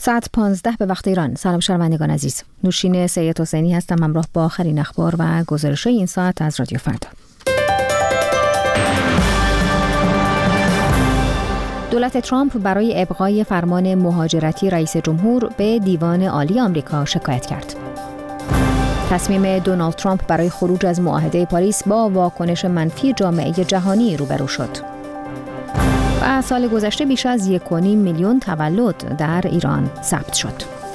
ساعت 15 به وقت ایران. سلام شنوندگان عزیز. نوشین سید حسینی هستم، همراه با آخرین اخبار و گزارش‌های این ساعت از رادیو فردا. دولت ترامپ برای ابقای فرمان مهاجرتی رئیس جمهور به دیوان عالی آمریکا شکایت کرد. تصمیم دونالد ترامپ برای خروج از معاهده پاریس با واکنش منفی جامعه جهانی روبرو شد. و سال گذشته بیش از 1.5 میلیون تولد در ایران ثبت شد.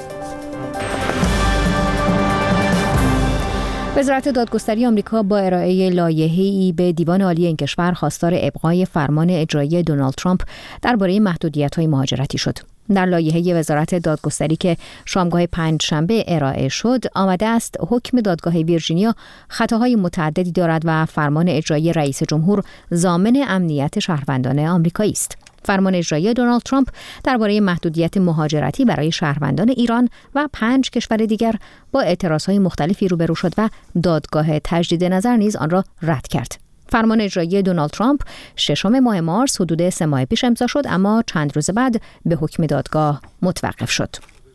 وزارت دادگستری آمریکا با ارائه لایحه‌ای به دیوان عالی این کشور خواستار ابقای فرمان اجرایی دونالد ترامپ درباره محدودیت‌های مهاجرتی شد. در لایحه وزارت دادگستری که شامگاه پنجشنبه ارائه شد، آمده است حکم دادگاه ویرجینیا خطاهای متعددی دارد و فرمان اجرایی رئیس جمهور ضامن امنیت شهروندان آمریکایی است. فرمان اجرایی دونالد ترامپ درباره محدودیت مهاجرتی برای شهروندان ایران و 5 کشور دیگر با اعتراضهای مختلفی روبرو شد و دادگاه تجدید نظر نیز آن را رد کرد. فرمان اجرایی دونالد ترامپ 6 ماه مارس حدود 3 ماه پیش امضا شد، اما چند روز بعد به حکم دادگاه متوقف شد.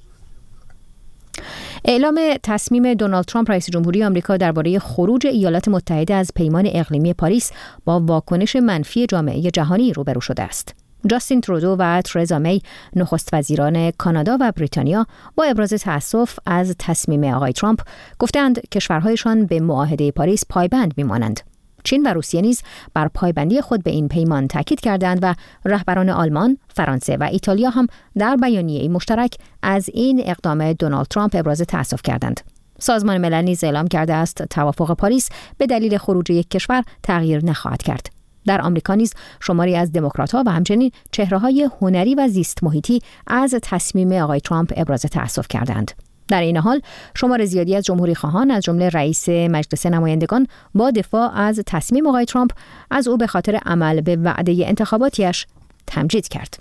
اعلام تصمیم دونالد ترامپ رئیس جمهوری آمریکا درباره خروج ایالات متحده از پیمان اقلیمی پاریس با واکنش منفی جامعه جهانی روبرو شده است. جاستین ترودو و ترزا می، نخست وزیران کانادا و بریتانیا، با ابراز تأسف از تصمیم آقای ترامپ گفتند کشورهایشان به معاهده پاریس پایبند می‌مانند. چین و روسیه نیز بر پایبندی خود به این پیمان تاکید کردند و رهبران آلمان، فرانسه و ایتالیا هم در بیانیه‌ای مشترک از این اقدام دونالد ترامپ ابراز تأسف کردند. سازمان ملل نیز اعلام کرده است توافق پاریس به دلیل خروج یک کشور تغییر نخواهد کرد. در آمریکا نیز شماری از دموکرات‌ها و همچنین چهره‌های هنری و زیست محیطی از تصمیم آقای ترامپ ابراز تأسف کردند. در این حال شمار زیادی از جمهوری خواهان از جمله رئیس مجلس نمایندگان با دفاع از تصمیم آقای ترامپ از او به خاطر عمل به وعده انتخاباتیش تمجید کرد.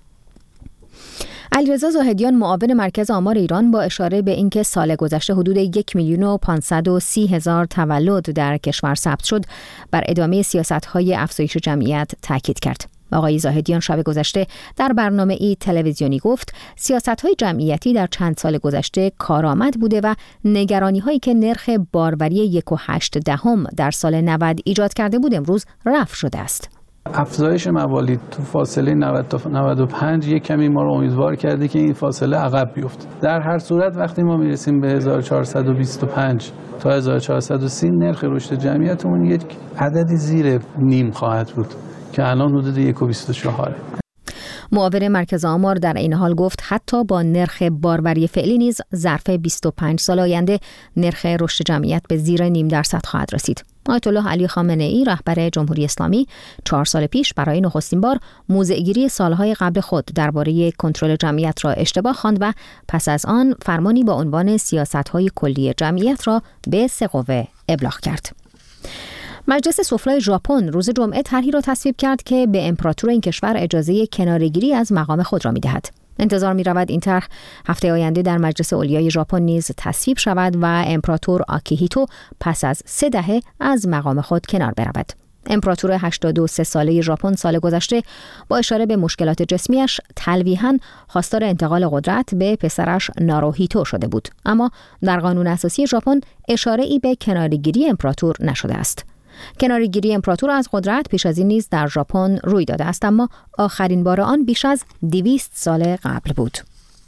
علیرضا زاهدیان، معاون مرکز آمار ایران، با اشاره به اینکه سال گذشته حدود 1,530,000 تولد در کشور ثبت شد، بر ادامه سیاست‌های افزایش جمعیت تاکید کرد. آقای زاهدیان شب گذشته در برنامه‌ای تلویزیونی گفت سیاست‌های جمعیتی در چند سال گذشته کارآمد بوده و نگرانی‌هایی که نرخ باروری 1.8 در سال 90 ایجاد کرده بود امروز رفع شده است. افزایش موالید تو فاصله 90 تا 95 یک کمی ما رو امیدوار کرده که این فاصله عقب بیفته. در هر صورت وقتی ما میرسیم به 1425 تا 1430 نرخ رشد جمعیتمون یک عددی زیر نیم خواهد بود که الان حدود 1.24. معاون مرکز آمار در این حال گفت حتی با نرخ باروری فعلی نیز ظرف 25 سال آینده نرخ رشد جمعیت به زیر 0.5% خواهد رسید. آیت الله علی خامنه‌ای، رهبر جمهوری اسلامی، 4 سال پیش برای نخستین بار موضع‌گیری سالهای قبل خود درباره کنترل جمعیت را اشتباه خواند و پس از آن فرمانی با عنوان سیاست‌های کلی جمعیت را به 3 قوه ابلاغ کرد. مجلس سفلای ژاپن روز جمعه طرحی را تصویب کرد که به امپراتور این کشور اجازه کناره‌گیری از مقام خود را می‌دهد. انتظار می‌رود این طرح هفته آینده در مجلس علیای ژاپن نیز تصویب شود و امپراتور آکیهیتو پس از 3 دهه از مقام خود کنار برود. امپراتور 83 ساله ژاپن سال گذشته با اشاره به مشکلات جسمیش تلویحاً خواستار انتقال قدرت به پسرش ناروهیتو شده بود، اما در قانون اساسی ژاپن اشاره‌ای به کناره‌گیری امپراتور نشده است. کناره‌گیری امپراتور از قدرت پیش از این نیز در ژاپن روی داده است، اما آخرین بار آن بیش از 200 سال قبل بود.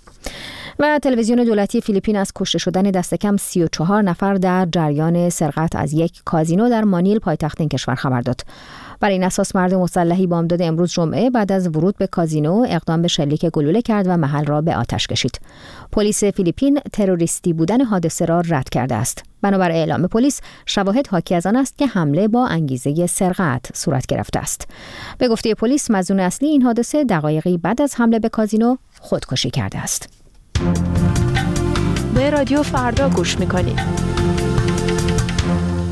و تلویزیون دولتی فیلیپین از کشته شدن دست کم 34 نفر در جریان سرقت از یک کازینو در مانیل پایتخت این کشور خبر داد. بر این اساس مرد مسلحی بامداد امروز جمعه بعد از ورود به کازینو اقدام به شلیک گلوله کرد و محل را به آتش کشید. پلیس فیلیپین تروریستی بودن حادثه را رد کرده است. بنابر اعلام پلیس، شواهد حاکی از آن است که حمله با انگیزه سرقت صورت گرفته است. به گفته پلیس، مظنون اصلی این حادثه دقایقی بعد از حمله به کازینو خودکشی کرده است. به رادیو فردا گوش می‌کنید.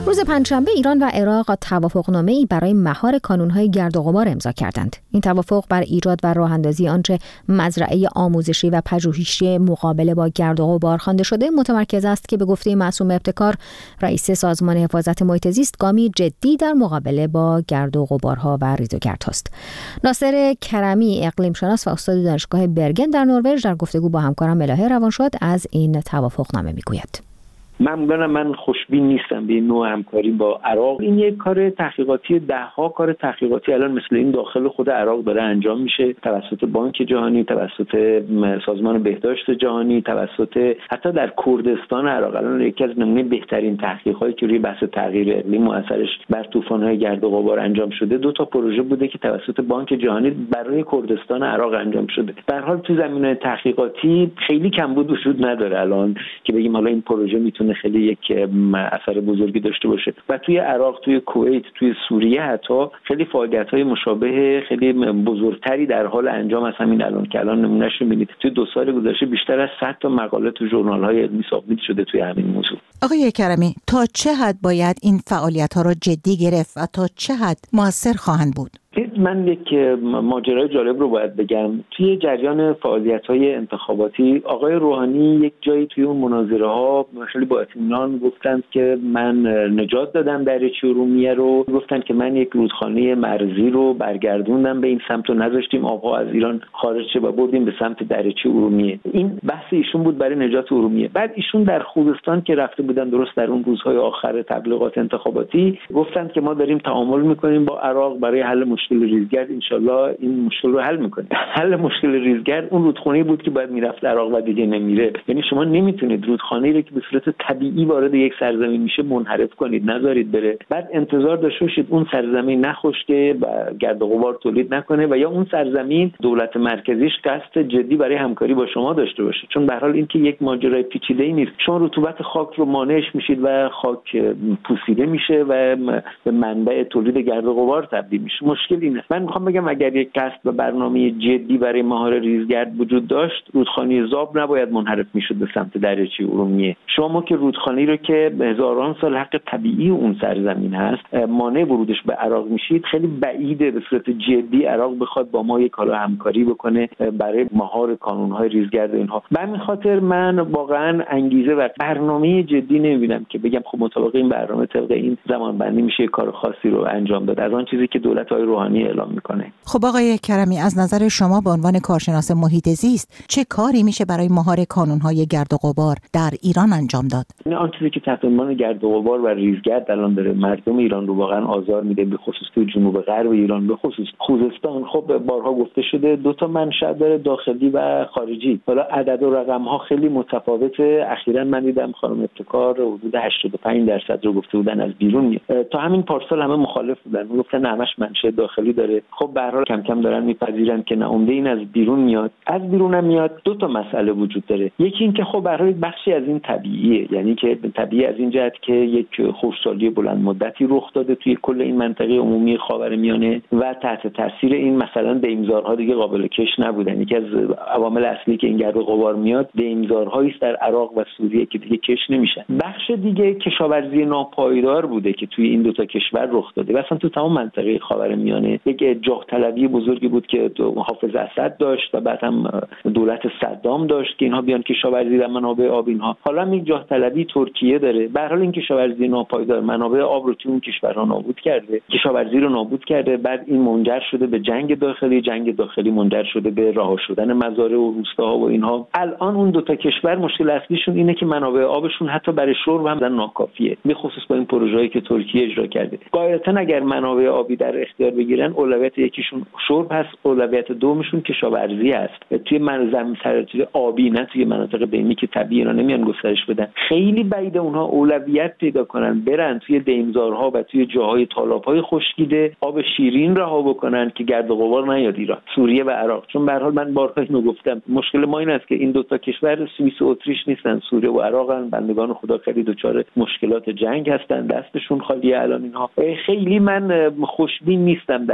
روز پنجشنبه ایران و عراق توافقنامه‌ای برای مهار کانون‌های گرد و غبار امضا کردند. این توافق بر ایجاد و راه‌اندازی آنچه مزرعه آموزشی و پژوهشی مقابله با گرد و غبار خوانده شده متمرکز است که به گفته معصوم ابتکار رئیس سازمان حفاظت محیط زیست گامی جدی در مقابله با گرد و غبارها و ریزوگردهاست. ناصر کرمی اقلیم شناس و استاد دانشگاه برگن در نروژ در گفتگو با همکارم ملاحه روانشاد از این توافقنامه میگوید. معمولا من خوشبین نیستم به این نوع همکاری با عراق. این یک کار تحقیقاتی، ده‌ها کار تحقیقاتی الان مثل این داخل خود عراق داره انجام میشه، توسط بانک جهانی، توسط سازمان بهداشت جهانی، توسط حتی در کردستان عراق. الان یکی از نمونه بهترین تحقیقاتی که روی بحث تغییر اقلیم و اثرش بر طوفان‌های گرد و غبار انجام شده 2 تا پروژه بوده که توسط بانک جهانی برای کردستان عراق انجام شده. در حال تو زمینه تحقیقاتی خیلی کمبود وجود نداره الان که بگیم حالا این پروژه میتونه خیلی یک اثر بزرگی داشته باشه. و توی عراق، توی کویت، توی سوریه حتی خیلی فعالیت‌های مشابه خیلی بزرگتری در حال انجام هست. همین الان که الان نمونهش رو می‌بینید توی 2 سال گذشته بیشتر از 100 تا مقاله تو ژورنال‌های علمی سابمیت شده توی همین موضوع. آقای کرمی، تا چه حد باید این فعالیت‌ها را جدی گرفت و تا چه حد مؤثر خواهند بود؟ من یک ماجرای جالب رو باید بگم. توی جریان فعالیت‌های انتخاباتی آقای روحانی یک جایی توی اون مناظره‌ها خیلی با اطمینان گفتند که من نجات دادم دریاچه ارومیه رو، گفتند که من یک رودخانه مرزی رو برگردوندم به این سمت و نذاشتیم آبها از ایران خارج شه و بردیم به سمت دریاچه ارومیه. این بحث ایشون بود برای نجات ارومیه. بعد ایشون در خوزستان که رفته بودن درست در اون روزهای آخر تبلیغات انتخاباتی گفتند که ما داریم تعامل می‌کنیم با عراق برای حل مشکل ریزگرد، انشالله این مشکل رو حل میکنه. حل مشکل ریزگرد اون رودخانه‌ای بود که باید میرفت عراق و دیگه نمیره. یعنی شما نمیتونید رودخانه‌ای رو که به صورت طبیعی وارد یک سرزمین میشه منحرف کنید، نذارید بره، بعد انتظار داشته باشید اون سرزمین نخشکه و گرد و غبار تولید نکنه و یا اون سرزمین دولت مرکزیش قصد جدی برای همکاری با شما داشته باشه. چون به هر حال این که یک ماجرای پیچیده‌ای نیست. شما رطوبت خاک رو مانعش میشید و خاک پوسیده میشه و به منبع تولید گرد و غبار تبدیل میشه. مشکل اینه. من میخوام بگم اگر یک قصد و برنامه جدی برای مهار ریزگرد وجود داشت، رودخانه زاب نباید منحرف میشد به سمت دریاچه ارومیه. شما که رودخانه‌ای رو که هزاران سال حق طبیعی اون سرزمین هست مانع ورودش به عراق میشید، خیلی بعیده به صورت جدی عراق بخواد با ما یک حالا همکاری بکنه برای مهار کانون‌های ریزگرد اینها. به همین خاطر من واقعا انگیزه و برنامه جدی نمیبینم که بگم خب مطابق این برنامه طبق این زمانبندی میشه کار خاصی رو انجام داد از آن چیزی که دولت‌های روحانی اعلام میکنه. خب آقای کرمی، از نظر شما به عنوان کارشناس محیط زیست چه کاری میشه برای مهار کانون‌های گرد و غبار در ایران انجام داد؟ آن چیزی که تحت عنوان گرد و غبار و ریزگرد الان داره مردم ایران رو واقعا آزار میده، به خصوص تو جنوب غرب ایران، به خصوص خوزستان. خب بارها گفته شده 2 تا منشأ داره، داخلی و خارجی. حالا عدد و رقم ها خیلی متفاوته. اخیراً من دیدم خانم ابتکار حدود 85% رو گفته بودن از بیرون میاد. تا همین پارسال همه مخالف بودن، گفتن همش منشأ داخلی داره. خب به هر حال کم کم دارن میپذیرن که نه، عمده این از بیرون میاد. از بیرون هم میاد. 2 تا مسئله وجود داره. یکی این که خب به هر حال بخشی از این طبیعیه، یعنی که طبیعی از این جهت که یک خشکسالی بلند مدتی رخ داده توی کل این منطقه عمومی خاورمیانه و تحت تاثیر این مثلا دیمزارها دیگه قابل کش نبودن. یکی از عوامل اصلی که این گرد و غبار میاد دیمزارهایی است در عراق و سوریه که دیگه کش نمیشن. بخش دیگه کشاورزی ناپایدار بوده که توی این 2 تا کشور رخ داده. مثلا تو تمام منطقه خاورمیانه یک جاه طلبی بزرگی بود که حافظ اسد داشت و بعد هم دولت صدام داشت که اینها بیان کشاورزی و منابع آب اینها. حالا هم یک جاه طلبی ترکیه داره. به هر حال این کشاورزی ناپایدار منابع آب رو توی اون کشورها نابود کرده، کشاورزی رو نابود کرده. بعد این منجر شده به جنگ داخلی منجر شده به رها شدن مزارع و روستاها و اینها. الان اون 2 تا کشور مشکل اصلیشون اینه که منابع آبشون حتی برای شرب هم ناکافیه، به خصوص با این پروژه‌ای که ترکیه اجرا کرده. قاعدتاً اگر منابع آبی در اختیار بگیرن، اولویت یکیشون شرب هست، اولویت دومشون کشاورزی هست توی زمین سرچه آبی، نه توی مناطق بینی که طبیعی اینا نمیان گسترش بدن. خیلی بعید اونها اولویت پیدا کنن برن توی دیمزارها و توی جاهای تالاب‌های خشکیده آب شیرین رها بکنن که گرد و غبار نیاد ایران، سوریه و عراق. چون به هر حال من بارها اینو گفتم، مشکل ما این است که این 2 تا کشور سوئیس و اتریش نیستن، سوریه و عراقن. بندگان خدا خیلی دچار مشکلات جنگ هستن، دستشون خالیه الان اینها. خیلی من خوشبین نیستم در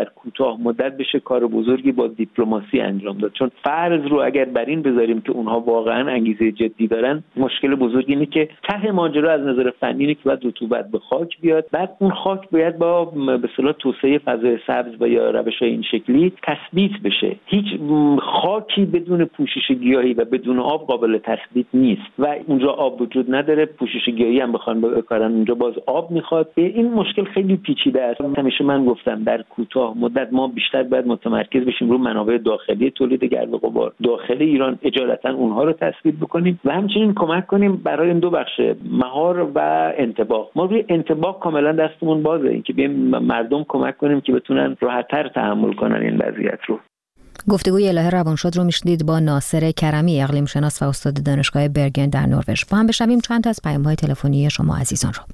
کوتاه مدت بشه کار بزرگی با دیپلماسی انجام داد. چون فرض رو اگر بر این بذاریم که اونها واقعا انگیزه جدی دارن، مشکل بزرگی اینه که ته ماجرا از نظر فنی اینه که باید رطوبت به خاک بیاد، بعد اون خاک باید با به اصطلاح توسعه فضای سبز و یا روش‌های این شکلی تثبیت بشه. هیچ خاکی بدون پوشش گیاهی و بدون آب قابل تثبیت نیست و اونجا آب وجود نداره، پوشش گیاهی هم بخوان بکارن اونجا باز آب میخواد. این مشکل خیلی پیچیده است. همیشه من گفتم در کوتاه مدت ما بیشتر باید متمرکز بشیم روی منابع داخلی تولید گرد و غبار داخل ایران، اجالتا اونها رو تثبیت بکنیم و همچنین کمک کنیم برای این دو بخش مهار و انطباق. ما روی انطباق کاملا دستمون بازه، اینکه بیایم مردم کمک کنیم که بتونن راحت‌تر تحمل کنن این وضعیت رو. گفتگوی الهه روانشاد رو میشنید با ناصر کرمی، اقلیم شناس و استاد دانشگاه برگن در نروژ. با هم بشنویم چند تا از پیام‌های تلفنی شما عزیزان رو.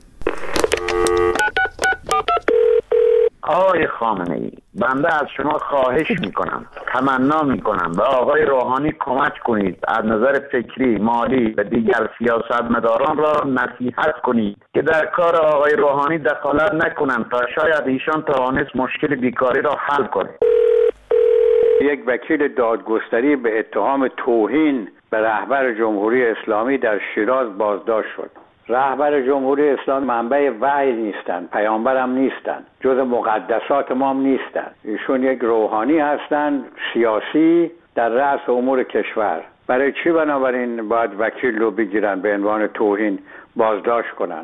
آقای خامنه‌ای، بنده از شما خواهش میکنم، تمنا میکنم به آقای روحانی کمک کنید، از نظر فکری، مالی و دیگر سیاستمداران را نصیحت کنید که در کار آقای روحانی دخالت نکنند تا شاید ایشان توانست مشکل بیکاری را حل کنه. یک وکیل دادگستری به اتهام توهین به رهبر جمهوری اسلامی در شیراز بازداشت شد. رهبر جمهوری اسلامی منبع وحی نیستن، پیامبر هم نیستن، جز مقدسات ما هم نیستن. ایشون یک روحانی هستن، سیاسی در رأس امور کشور. برای چی بنابراین باید وکیل رو بگیرن به عنوان توهین بازداشت کنن؟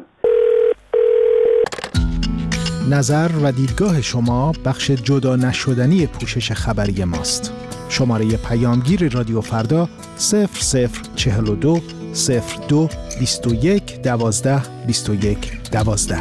نظر و دیدگاه شما بخش جدا نشدنی پوشش خبری ماست. شماره پیامگیر رادیو فردا 0042 02 21 12 21 12.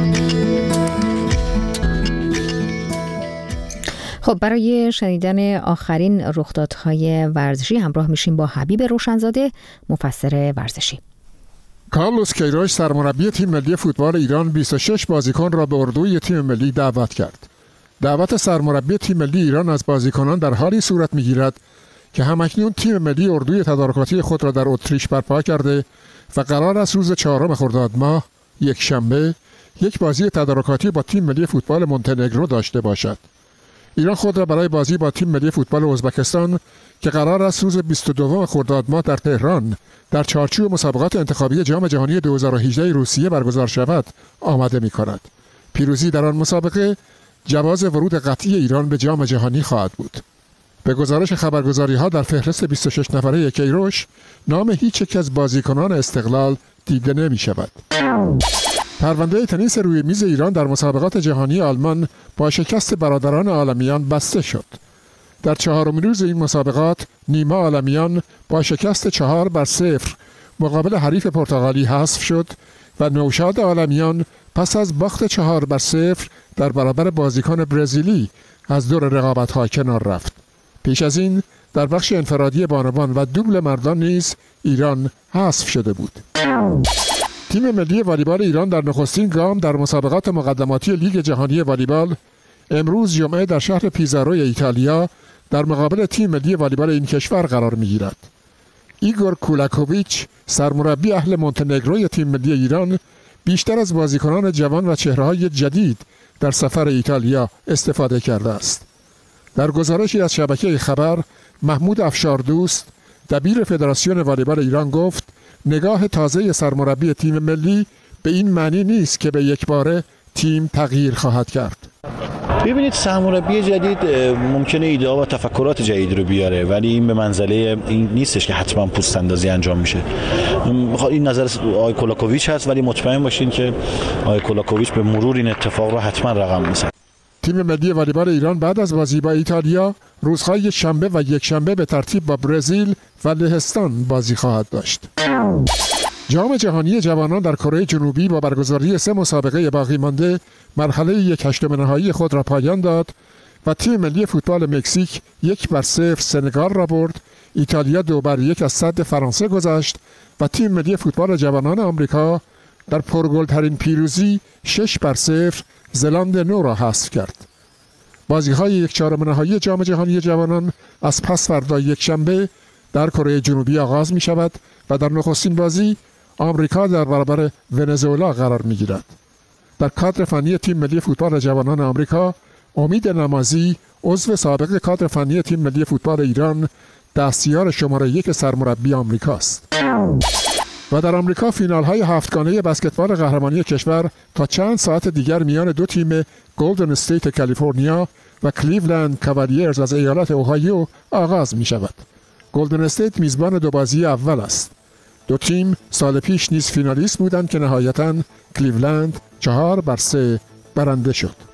خب برای شنیدن آخرین رخدادهای ورزشی همراه میشیم با حبیب روشنزاده، مفسر ورزشی. کارلوس کیروش سرمربی تیم ملی فوتبال ایران 26 بازیکن را به اردوی تیم ملی دعوت کرد. دعوت سرمربی تیم ملی ایران از بازیکنان در حالی صورت می‌گیرد که همکنون تیم ملی اردوی تدارکاتی خود را در اتریش برپا کرده و قرار است روز 4 خرداد ماه یک شنبه یک بازی تدارکاتی با تیم ملی فوتبال مونتنگرو داشته باشد. ایران خود را برای بازی با تیم ملی فوتبال ازبکستان که قرار است روز 22 خرداد ماه در تهران در چارچوب مسابقات انتخابی جام جهانی 2018 روسیه برگزار شود آماده می‌کند. پیروزی در آن مسابقه جواز ورود قطعی ایران به جام جهانی خواهد بود. به گزارش خبرگزاری‌ها در فهرست 26 نفره کیروش نام هیچ یک از بازیکنان استقلال دیده نمی‌شود. پرونده تنیس روی میز ایران در مسابقات جهانی آلمان با شکست برادران عالمیان بسته شد. در 4مین روز این مسابقات نیما عالمیان با شکست 4-0 مقابل حریف پرتغالی حذف شد و نوشاد عالمیان پس از باخت 4-0 در برابر بازیکن برزیلی از دور رقابت‌ها کنار رفت. پیش از این در بخش انفرادی بانوان و دوبل مردان نیز ایران حذف شده بود. تیم ملی والیبال ایران در نخستین گام در مسابقات مقدماتی لیگ جهانی والیبال امروز جمعه در شهر پیزاروی ایتالیا در مقابل تیم ملی والیبال این کشور قرار می‌گیرد. ایگور کولاکوویچ سرمربی اهل مونتنگروی تیم ملی ایران بیشتر از بازیکنان جوان و چهره‌های جدید در سفر ایتالیا استفاده کرده است. در گزارشی از شبکه خبر محمود افشاردوست دبیر فدراسیون والیبال ایران گفت نگاه تازه سرمربی تیم ملی به این معنی نیست که به یک باره تیم تغییر خواهد کرد. ببینید سرمربی جدید ممکنه ایده و تفکرات جدید رو بیاره، ولی این به منزله این نیستش که حتما پوست اندازی انجام میشه. این نظر آقای کولاکوویچ هست، ولی مطمئن باشین که آقای کولاکوویچ به مرور این اتفاق رو حتما رقم میزنه. تیم ملی والیبال ایران بعد از بازی با ایتالیا روزهای شنبه و یکشنبه به ترتیب با برزیل و لهستان بازی خواهد داشت. جام جهانی جوانان در کره جنوبی با برگزاری 3 مسابقه باقی مانده مرحله 1/8 نهایی خود را پایان داد و تیم ملی فوتبال مکزیک 1-0 سنگال را برد. ایتالیا 2-1 از صد فرانسه گذشت و تیم ملی فوتبال جوانان آمریکا در پرگل‌ترین پیروزی 6-0 زلاند نو را حذف کرد. بازی‌های 1/4 نهایی جام جهانی جوانان از پس فردا یکشنبه در کره جنوبی آغاز می شود و در نخستین بازی آمریکا در برابر ونزوئلا قرار می گیرد. در کادر فنی تیم ملی فوتبال جوانان آمریکا امید نمازی عضو سابق کادر فنی تیم ملی فوتبال ایران دستیار شماره 1 سرمربی آمریکاست. و در آمریکا فینال‌های هفتگانه بسکتبال قهرمانی کشور تا چند ساعت دیگر میان دو تیم گلدن استیت کالیفرنیا و کلیولند کاوالیرز از ایالت اوهایو آغاز می شود. گلدن استیت میزبان دو بازی اول است. دو تیم سال پیش نیز فینالیست بودند که نهایتاً کلیولند 4-3 برنده شد.